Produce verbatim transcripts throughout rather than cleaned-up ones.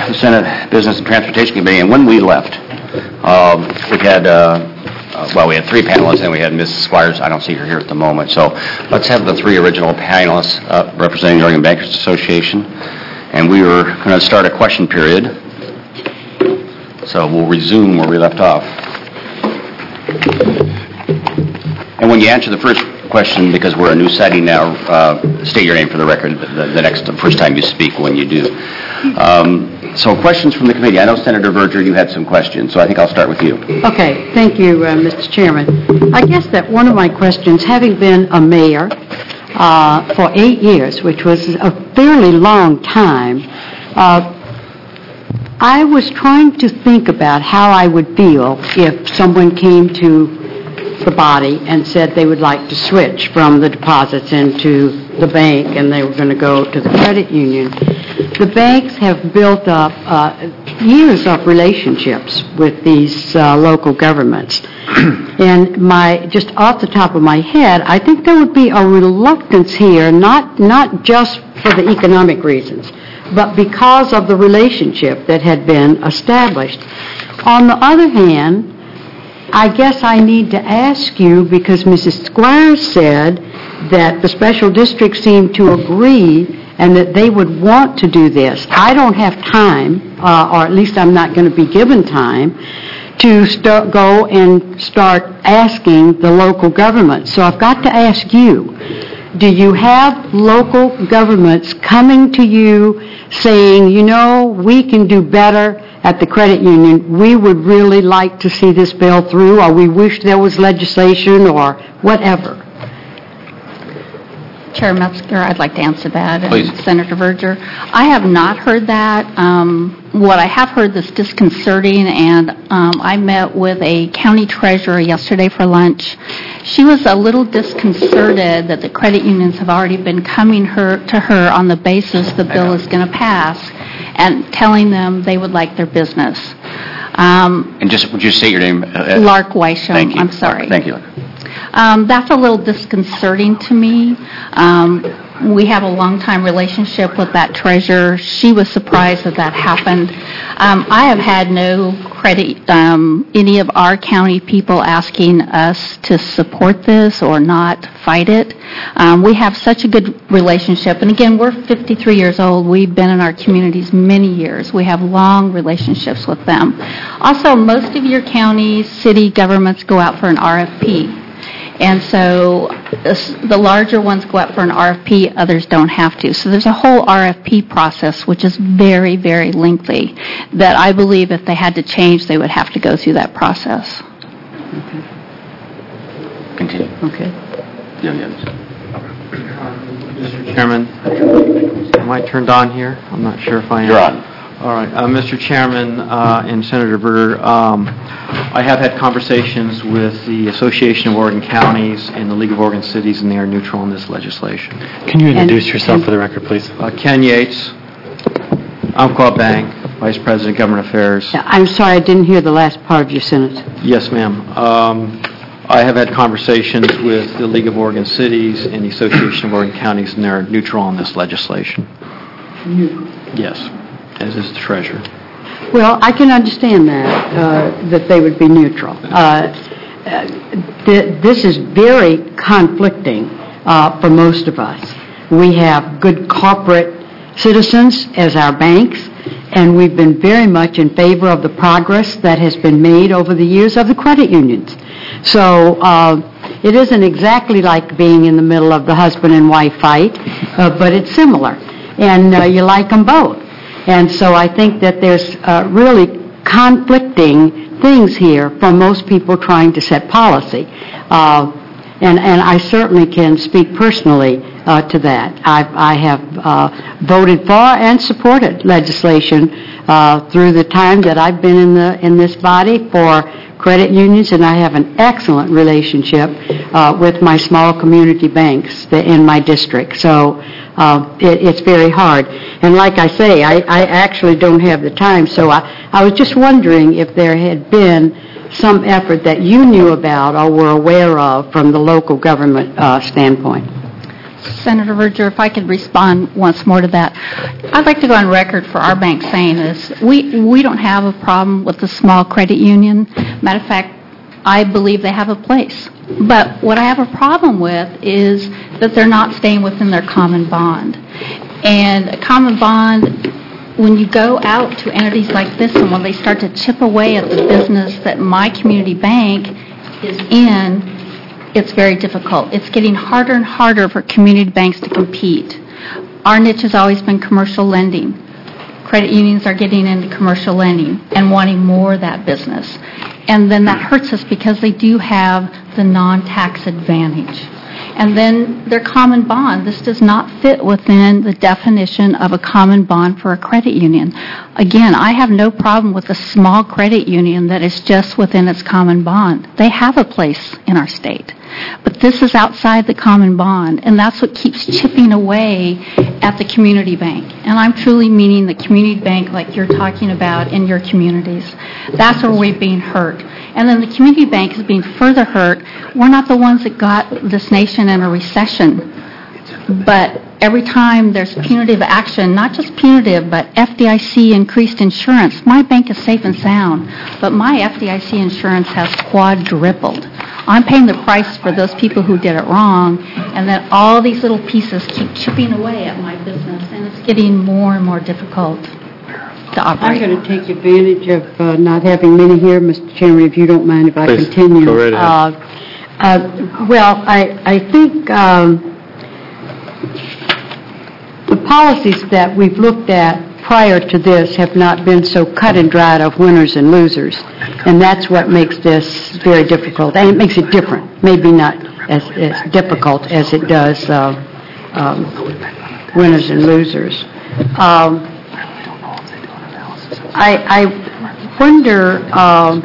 the Senate Business and Transportation Committee, and when we left, um, we had, uh, uh, well, we had three panelists, and we had Miz Squires. I don't see her here at the moment, so let's have the three original panelists uh, representing the Oregon Bankers Association, and we were going to start a question period, so we'll resume where we left off. And when you answer the first question, because we're a new setting now, uh, state your name for the record the, the next, the first time you speak when you do. Um, so questions from the committee. I know, Senator Verger, you had some questions, so I think I'll start with you. Okay. Thank you, uh, Mister Chairman. I guess that one of my questions, having been a mayor uh, for eight years, which was a fairly long time, uh, I was trying to think about how I would feel if someone came to the body and said they would like to switch from the deposits into the bank and they were going to go to the credit union. The banks have built up uh, years of relationships with these uh, local governments. And my, just off the top of my head, I think there would be a reluctance here, not, not just for the economic reasons, but because of the relationship that had been established. On the other hand, I guess I need to ask you, because Missus Squires said that the special districts seemed to agree and that they would want to do this. I don't have time, uh, or at least I'm not going to be given time, to start, go and start asking the local government. So I've got to ask you, do you have local governments coming to you saying, you know, we can do better at the credit union, we would really like to see this bill through, or we wish there was legislation, or whatever? Chair Metzger, I'd like to answer that. Please. And Senator Verger, I have not heard that. Um, what I have heard that's disconcerting, and um, I met with a county treasurer yesterday for lunch. She was a little disconcerted that the credit unions have already been coming her to her on the basis the bill is going to pass, and telling them they would like their business. Um, and just, would you say your name? Uh, Lark Weisham. Thank you. I'm sorry. Thank you. Um, that's a little disconcerting to me. Um, we have a long-time relationship with that treasurer. She was surprised that that happened. Um, I have had no credit, um, any of our county people asking us to support this or not fight it. Um, we have such a good relationship. And again, we're fifty-three years old. We've been in our communities many years. We have long relationships with them. Also, most of your counties, city governments go out for an R F P. And so the larger ones go out for an R F P, others don't have to. So there's a whole R F P process, which is very, very lengthy, that I believe if they had to change, they would have to go through that process. Okay. Continue. Okay. Yeah, yeah. Mister Chairman, am I turned on here? I'm not sure if I am. You're on. All right. Uh, Mister Chairman uh, and Senator Verger, um, I have had conversations with the Association of Oregon Counties and the League of Oregon Cities, and they are neutral in this legislation. Can you introduce and, yourself for the record, please? Uh, Ken Yates, Umpqua Bank, Vice President, Government Affairs. I'm sorry, I didn't hear the last part of your sentence. Yes, ma'am. Um, I have had conversations with the League of Oregon Cities and the Association of Oregon Counties, and they're neutral on this legislation. Neutral. Yes, as is the treasurer. Well, I can understand that, uh, that they would be neutral. Uh, th- this is very conflicting uh, for most of us. We have good corporate citizens as our banks, and we've been very much in favor of the progress that has been made over the years of the credit unions. So uh, it isn't exactly like being in the middle of the husband and wife fight, uh, but it's similar, and uh, you like them both. And so I think that there's uh, really conflicting things here for most people trying to set policy. Uh, and, and I certainly can speak personally uh, to that. I've, I have uh, voted for and supported legislation uh, through the time that I've been in, the, in this body for credit unions, and I have an excellent relationship uh, with my small community banks in my district. So uh, it, it's very hard. And like I say, I, I actually don't have the time, so I, I was just wondering if there had been some effort that you knew about or were aware of from the local government uh, standpoint. Senator Verger, if I could respond once more to that. I'd like to go on record for our bank saying this. We, we don't have a problem with the small credit union. Matter of fact, I believe they have a place. But what I have a problem with is that they're not staying within their common bond. And a common bond, when you go out to entities like this and when they start to chip away at the business that my community bank is in, it's very difficult. It's getting harder and harder for community banks to compete. Our niche has always been commercial lending. Credit unions are getting into commercial lending and wanting more of that business. And then that hurts us because they do have the non-tax advantage. And then their common bond. This does not fit within the definition of a common bond for a credit union. Again, I have no problem with a small credit union that is just within its common bond. They have a place in our state. But this is outside the common bond, and that's what keeps chipping away at the community bank. And I'm truly meaning the community bank like you're talking about in your communities. That's where we're being hurt. And then the community bank is being further hurt. We're not the ones that got this nation in a recession. But every time there's punitive action, not just punitive, but F D I C increased insurance, my bank is safe and sound, but my F D I C insurance has quadrupled. I'm paying the price for those people who did it wrong, and then all these little pieces keep chipping away at my business, and it's getting more and more difficult to operate. I'm going to take advantage of uh, not having many here, Mister Chairman, if you don't mind if I Please, continue. go right ahead. Uh, uh, well, I, I think um, the policies that we've looked at prior to this have not been so cut and dried of winners and losers, and that's what makes this very difficult, and it makes it different, maybe not as, as difficult as it does uh, um, winners and losers. Um, I, I wonder, um,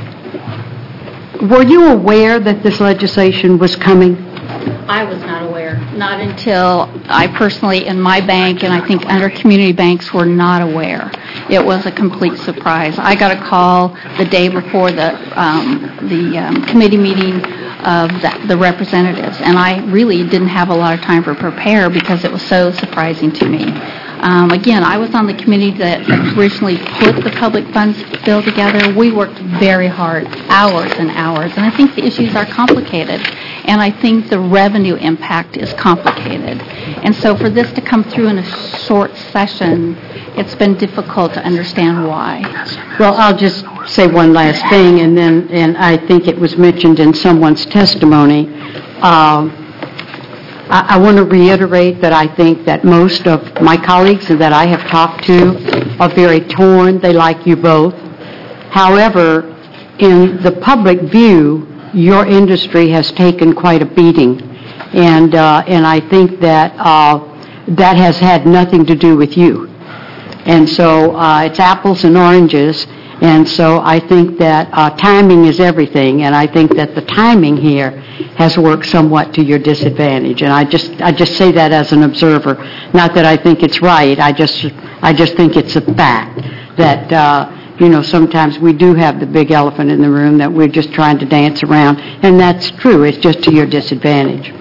were you aware that this legislation was coming? I was not aware, not until I personally, in my bank, and I think other community banks were not aware. It was a complete surprise. I got a call the day before the um, the um, committee meeting of the, the representatives, and I really didn't have a lot of time to prepare because it was so surprising to me. Um, again, I was on the committee that originally put the public funds bill together. We worked very hard, hours and hours, and I think the issues are complicated, and I think the revenue impact is complicated. And so for this to come through in a short session, it's been difficult to understand why. Well, I'll just say one last thing, and then, and I think it was mentioned in someone's testimony. Um, I, I want to reiterate that I think that most of my colleagues that I have talked to are very torn. They like you both. However, in the public view, your industry has taken quite a beating, and uh, and I think that uh, that has had nothing to do with you. And so uh, it's apples and oranges, and so I think that uh, timing is everything, and I think that the timing here has worked somewhat to your disadvantage. And I just I just say that as an observer, not that I think it's right. I just I just think it's a fact that. Uh, You know, sometimes we do have the big elephant in the room that we're just trying to dance around, and that's true. It's just to your disadvantage.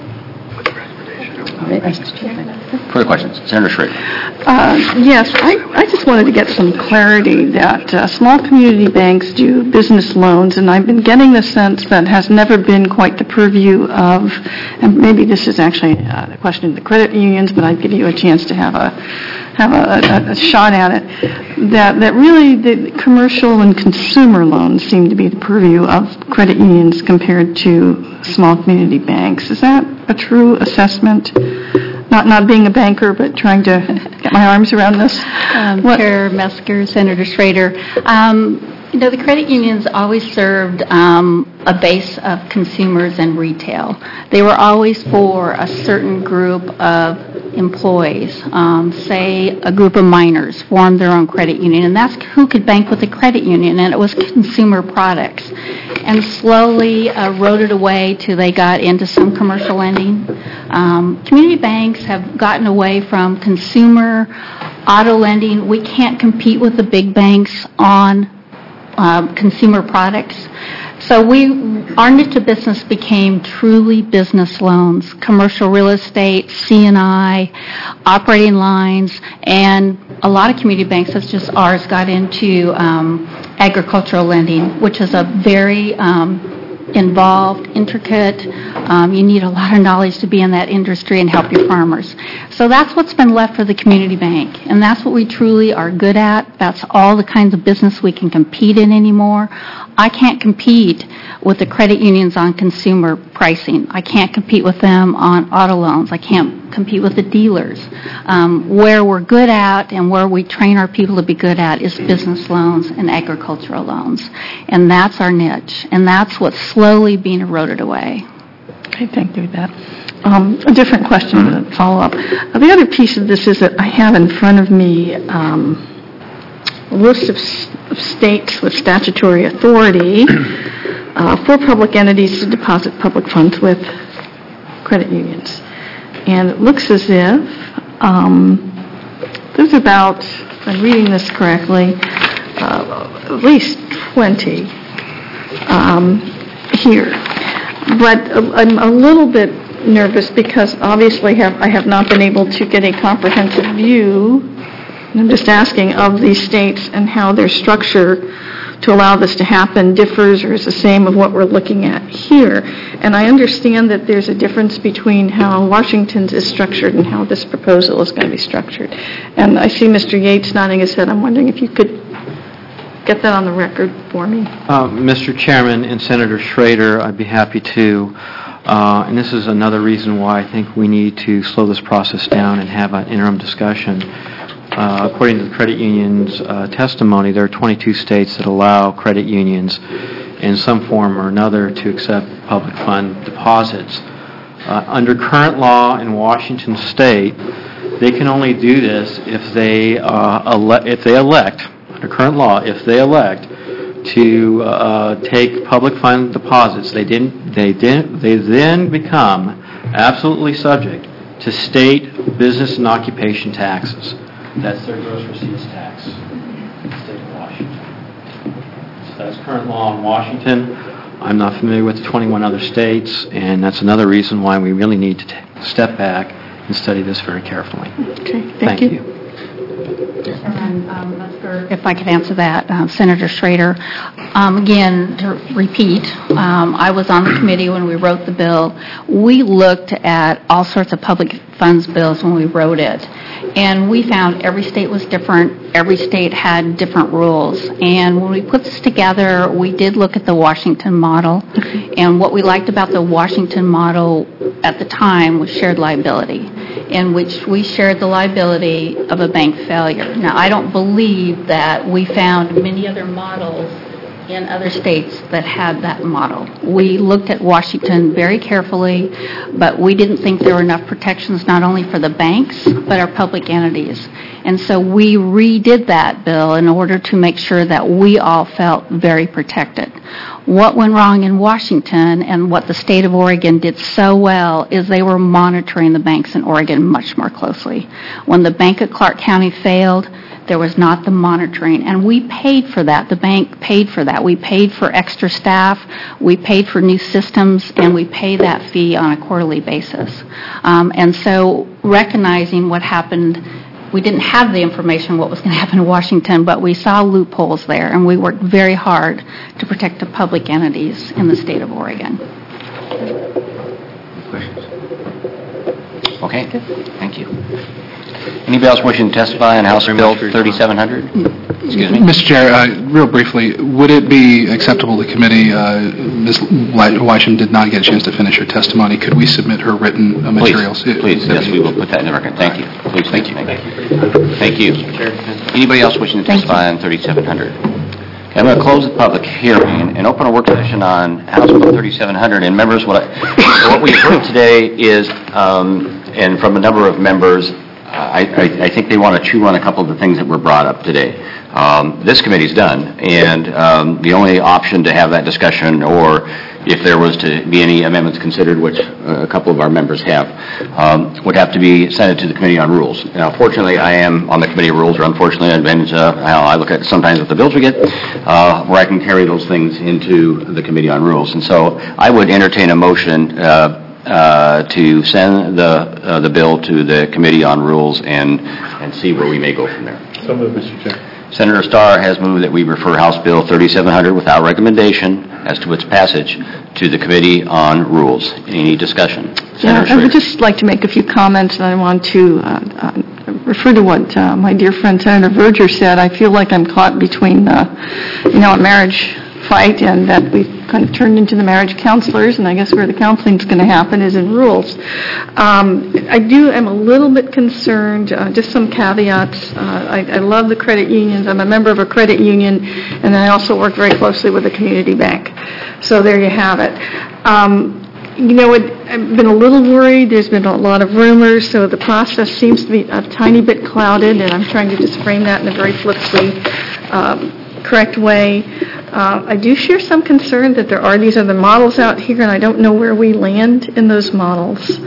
Further questions? Senator Schrader. Uh, yes, I, I just wanted to get some clarity that uh, small community banks do business loans, and I've been getting the sense that has never been quite the purview of, and maybe this is actually a question of the credit unions, but I'd give you a chance to have a have a, a, a shot at it, that, that really the commercial and consumer loans seem to be the purview of credit unions compared to small community banks. Is that a true assessment? Not not being a banker, but trying to get my arms around this. Um, Chair Mesker, Senator Schrader. Um, you know, the credit unions always served um, a base of consumers and retail. They were always for a certain group of employees. Um, say a group of miners formed their own credit union, and that's who could bank with a credit union, and it was consumer products. And slowly uh, eroded away till they got into some commercial lending. Um, community banks have gotten away from consumer auto lending. We can't compete with the big banks on um, consumer products. So we, our niche of business became truly business loans, commercial real estate, C and I, operating lines, and a lot of community banks, such as ours, got into um, agricultural lending, which is a very um, involved, intricate. Um, you need a lot of knowledge to be in that industry and help your farmers. So that's what's been left for the community bank, and that's what we truly are good at. That's all the kinds of business we can compete in anymore. I can't compete with the credit unions on consumer pricing. I can't compete with them on auto loans. I can't compete with the dealers. Um, where we're good at and where we train our people to be good at is business loans and agricultural loans. And that's our niche. And that's what's slowly being eroded away. Okay, thank you for that. Um, a different question to follow up. Uh, the other piece of this is that I have in front of me um, a list of, s- of states with statutory authority uh, for public entities to deposit public funds with credit unions. And it looks as if um, there's about, if I'm reading this correctly, uh, at least twenty um, here. But uh, I'm a little bit nervous because obviously have, I have not been able to get a comprehensive view, and I'm just asking, of these states and how their structure to allow this to happen differs or is the same of what we're looking at here. And I understand that there's a difference between how Washington's is structured and how this proposal is going to be structured. And I see Mister Yates nodding his head. I'm wondering if you could get that on the record for me. Uh, Mister Chairman and Senator Schrader, I'd be happy to. Uh, and this is another reason why I think we need to slow this process down and have an interim discussion. Uh, according to the credit union's uh, testimony, there are twenty-two states that allow credit unions in some form or another to accept public fund deposits. Uh, under current law in Washington State, they can only do this if they uh, ele- if they elect, under current law, if they elect to uh, take public fund deposits. They didn't. They didn't. They then become absolutely subject to state business and occupation taxes. That's their gross receipts tax in the state of Washington. So that's current law in Washington. I'm not familiar with the twenty-one other states, and that's another reason why we really need to t- step back and study this very carefully. Okay, thank, Thank you. you. And um, Mister if I could answer that, uh, Senator Schrader. Um, again, to repeat, um, I was on the committee when we wrote the bill. We looked at all sorts of public funds bills when we wrote it, and we found every state was different. Every state had different rules. And when we put this together, we did look at the Washington model, and what we liked about the Washington model at the time was shared liability, in which we shared the liability of a bank failure. Now, I don't believe that we found many other models in other states that had that model. We looked at Washington very carefully, but we didn't think there were enough protections not only for the banks, but our public entities. And so we redid that bill in order to make sure that we all felt very protected. What went wrong in Washington and what the state of Oregon did so well is they were monitoring the banks in Oregon much more closely. When the Bank of Clark County failed, there was not the monitoring, and we paid for that. The bank paid for that. We paid for extra staff, we paid for new systems, and we pay that fee on a quarterly basis. Um, and so recognizing what happened, we didn't have the information what was going to happen in Washington, but we saw loopholes there, and we worked very hard to protect the public entities in the state of Oregon. Questions? Okay, thank you. Anybody else wishing to testify on House Bill thirty-seven hundred? Excuse me? Mister Chair, uh, real briefly, would it be acceptable to the committee, uh, Miz Weisham did not get a chance to finish her testimony, could we submit her written uh, materials? Please, please, yes, we will put that in the record. Thank you. Please, thank you. Thank you. Thank you. Anybody else wishing to testify on thirty-seven hundred? Okay, I'm going to close the public hearing and open a work session on House Bill thirty-seven hundred. And members, what, I, what we've heard today is, um, and from a number of members, I, I, I think they want to chew on a couple of the things that were brought up today. Um, this committee's done, and um, the only option to have that discussion, or if there was to be any amendments considered, which uh, a couple of our members have, um, would have to be sent to the Committee on Rules. Now, fortunately, I am on the Committee of Rules, or unfortunately, advantage uh, how I look at it sometimes with the bills we get, uh, where I can carry those things into the Committee on Rules. And so I would entertain a motion uh, uh, to send the uh, the bill to the Committee on Rules and and see where we may go from there. So moved, Mister Chair. Senator Starr has moved that we refer House Bill thirty-seven hundred without recommendation as to its passage to the Committee on Rules. Any discussion? Yeah, Senator I would Schrader. just like to make a few comments, and I want to uh, uh, refer to what uh, my dear friend Senator Verger said. I feel like I'm caught between, uh, you know, a marriage fight, and that we've kind of turned into the marriage counselors, and I guess where the counseling is going to happen is in rules. Um, I do am a little bit concerned, uh, just some caveats. Uh, I, I love the credit unions. I'm a member of a credit union, and I also work very closely with a community bank. So there you have it. Um, You know, it, I've been a little worried. There's been a lot of rumors, so the process seems to be a tiny bit clouded, and I'm trying to just frame that in a very politically um, correct way. Uh, I do share some concern that there are these other models out here, and I don't know where we land in those models.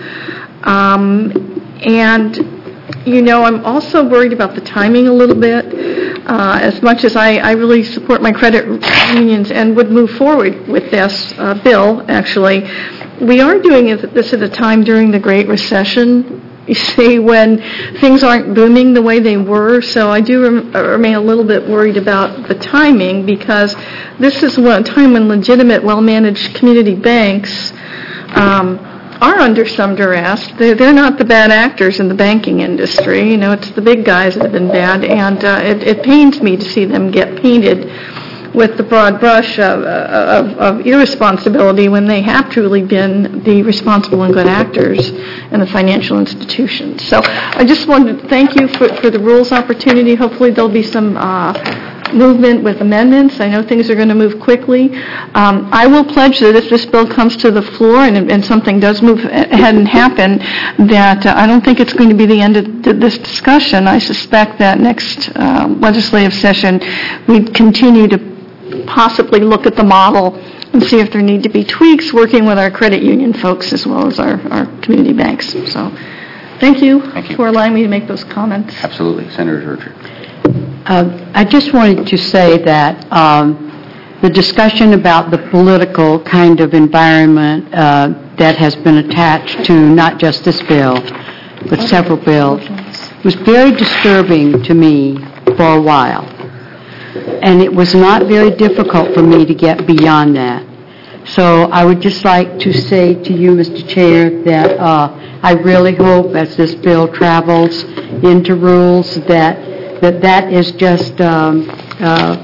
Um, and, you know, I'm also worried about the timing a little bit. Uh, as much as I, I really support my credit unions and would move forward with this uh, bill, actually, we are doing this at a time during the Great Recession, you see, when things aren't booming the way they were. So I do rem- remain a little bit worried about the timing, because this is a time when legitimate, well-managed community banks um, are under some duress. They're, they're not the bad actors in the banking industry. You know, it's the big guys that have been bad, and uh, it, it pains me to see them get painted with the broad brush of, of, of irresponsibility when they have truly been the responsible and good actors in the financial institutions. So I just wanted to thank you for, for the rules opportunity. Hopefully there'll be some uh, movement with amendments. I know things are going to move quickly. Um, I will pledge that if this bill comes to the floor and, and something does move ahead and happen, that uh, I don't think it's going to be the end of th- this discussion. I suspect that next uh, legislative session we'd continue to possibly look at the model and see if there need to be tweaks, working with our credit union folks as well as our, our community banks. So thank you, Thank you for allowing me to make those comments. Absolutely. Senator Verger. Uh, I just wanted to say that um, the discussion about the political kind of environment uh, that has been attached to not just this bill, but several bills, was very disturbing to me for a while. And it was not very difficult for me to get beyond that. So I would just like to say to you, Mister Chair, that uh, I really hope as this bill travels into rules that that, that is just um, uh,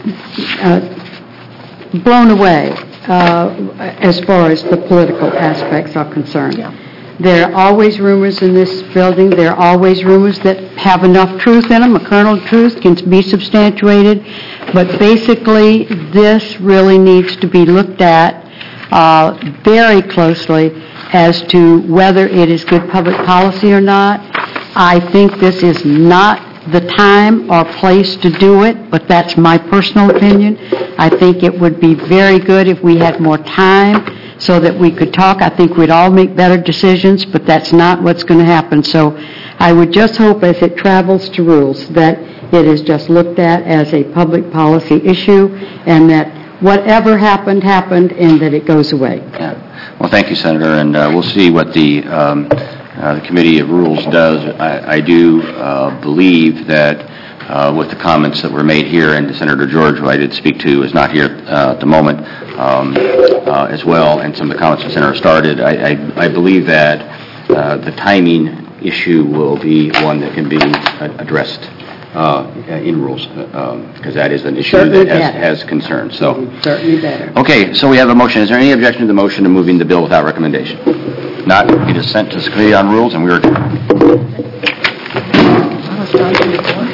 uh, blown away uh, as far as the political aspects are concerned. Yeah. There are always rumors in this building. There are always rumors that have enough truth in them. A kernel of truth can be substantiated. But basically, this really needs to be looked at uh, very closely as to whether it is good public policy or not. I think this is not the time or place to do it, but that's my personal opinion. I think it would be very good if we had more time so that we could talk. I think we'd all make better decisions, but that's not what's going to happen. So I would just hope as it travels to rules that it is just looked at as a public policy issue, and that whatever happened, happened, and that it goes away. Yeah. Well, thank you, Senator, and uh, we'll see what the, um, uh, the Committee of Rules does. I, I do uh, believe that Uh, with the comments that were made here, and Senator George, who I did speak to, is not here uh, at the moment um, uh, as well, and some of the comments that Senator started, I, I, I believe that uh, the timing issue will be one that can be addressed uh, in rules, because um, that is an issue Certainly that has, better. has concern. So, Certainly better. okay, so we have a motion. Is there any objection to the motion to moving the bill without recommendation? Not. It is sent to the Committee on Rules, and we are adjourned.